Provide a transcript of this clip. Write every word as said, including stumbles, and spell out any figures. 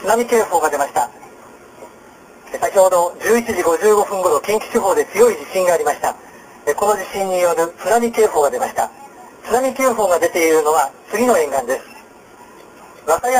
波警報が出ました。先ほどじゅういちじごじゅうごふん頃、近畿地方で強い地震がありました。この地震による津波警報が出ました。津波警報が出ているのは次の沿岸です。和歌山